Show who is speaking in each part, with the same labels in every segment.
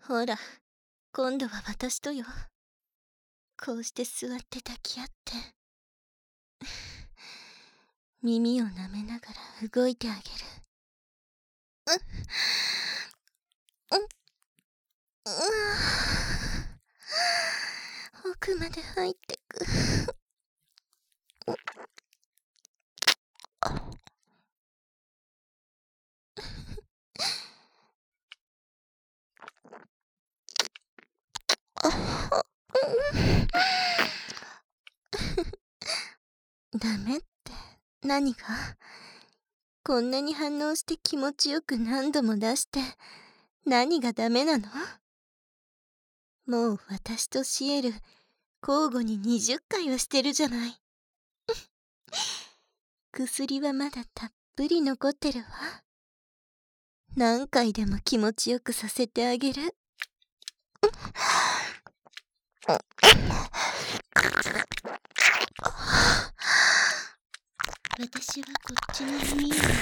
Speaker 1: ほら、今度は私とよ。こうして座って抱き合って、耳を舐めながら動いてあげる。奥まで入ってく。ダメって何が？こんなに反応して気持ちよく何度も出して何がダメなの？もう私とシエル交互に20回はしてるじゃない。薬はまだたっぷり残ってるわ。何回でも気持ちよくさせてあげる。私はこっちの耳を舐め、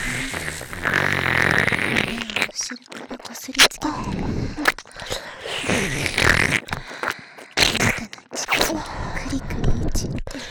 Speaker 1: 胸を後ろからこすりつけて、あなたの乳をクリクリいじっていて、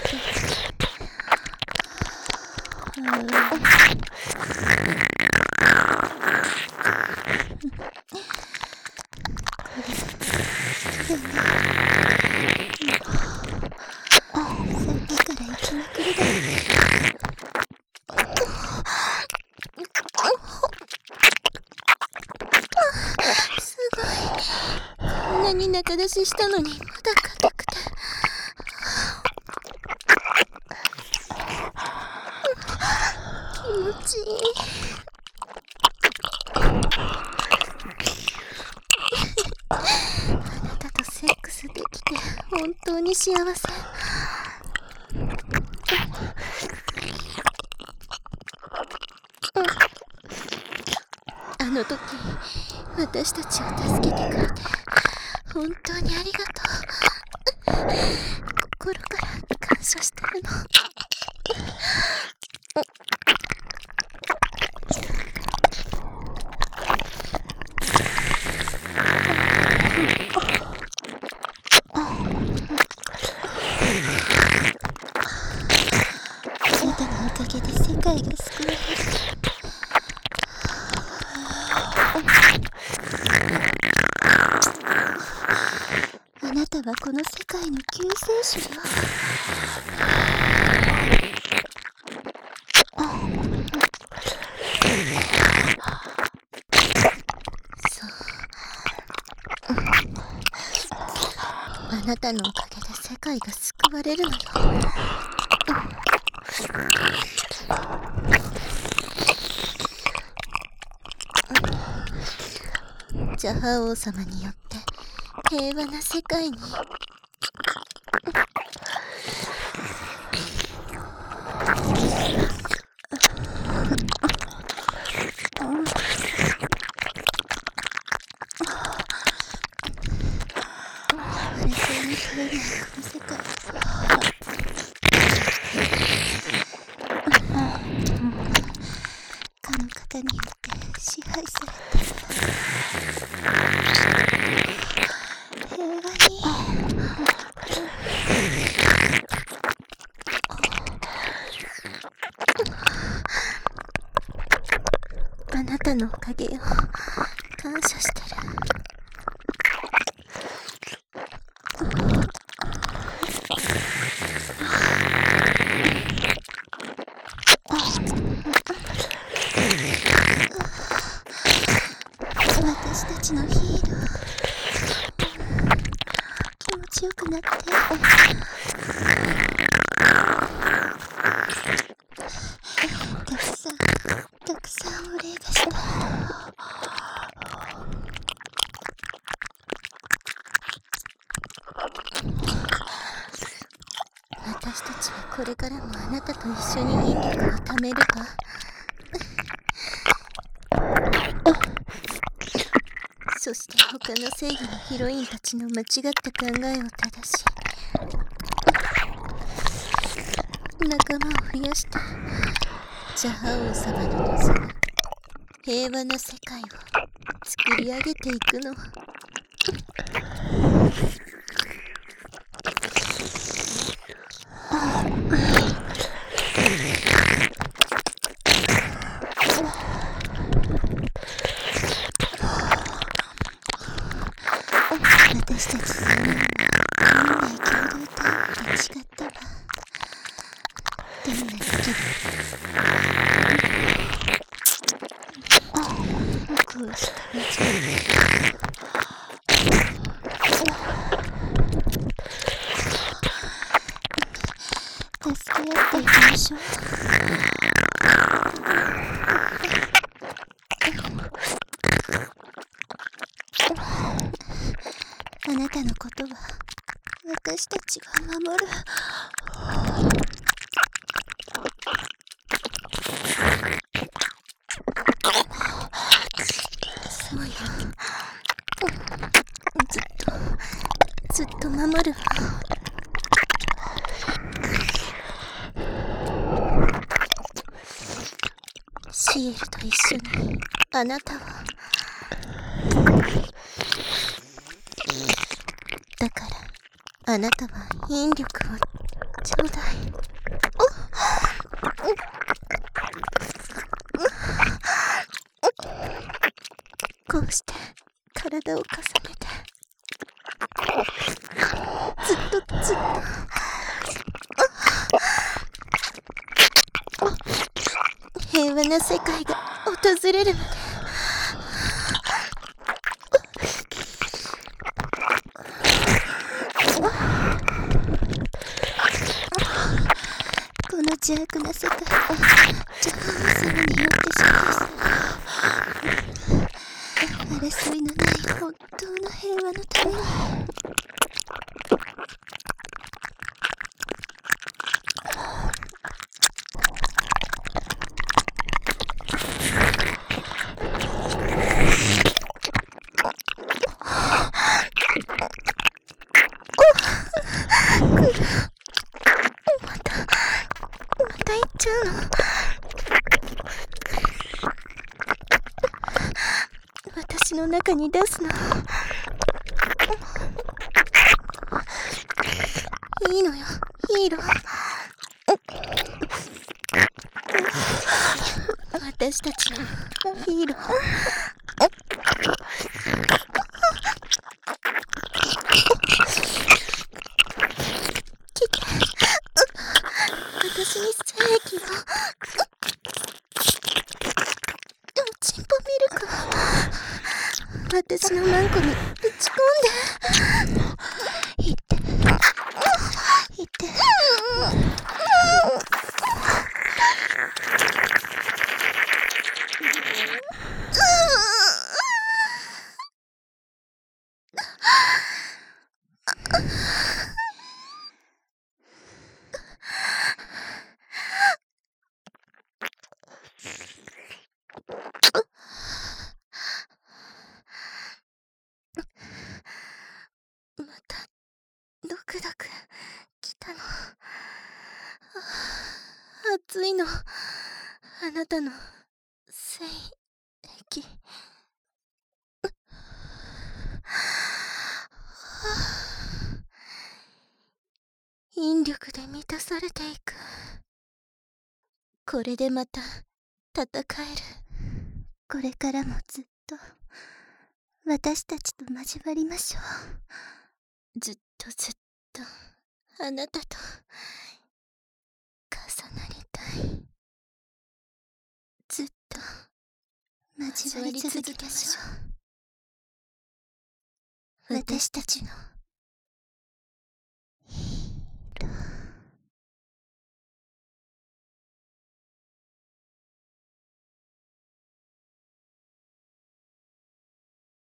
Speaker 1: すごい。こんなに中出ししたのにまだ硬くて。気持ちいい。あなたとセックスできて本当に幸せ。あの時私たちを助けてくれて本当にありがとう。心から感謝してるの。あなたのおかげで世界が救われる。あなたはこの世界の救世主よ。そう。あなたのおかげで世界が救われるのよ。ジャハ王様によって平和な世界に。理想に耐えないこの世界。かの方によって支配されて平和に。あなたのおかげよ。感謝してる。私たちのヒーロー、気持ちよくなって。たくさんお礼がした。私たちはこれからもあなたと一緒に引力を貯めるわ。そして他の正義のヒロインたちの間違った考えを正し、仲間を増やしてジャハ王様の望む平和な世界を作り上げていくの。 私たち3人は運命共同体と違ったわ。どんな好きで僕をしか見ちゃう。助け合っていきましょう。あなたのことは私たちが守る。そうよ。ずっと守るわ。シエルと一緒にあなたは。だからあなたは引力をちょうだい。こうして体を重ねてずっと平和な世界が訪れるまで。この邪悪な世界でジャハン様によって支配され、争いのない本当の平和のために。また行っちゃうの？私の中に出すの。いいのよ、ヒーロー。私たちのヒーロー。私に精液を。チンポミルクを私のマンコにぶち込んで。言って言って。またドクドク来たの。暑いの。あなたの精液。引力で満たされていく。これでまた戦える。これからもずっと私たちと交わりましょう。ずっとあなたと重なりたい。ずっと交わり続けましょう。私たちの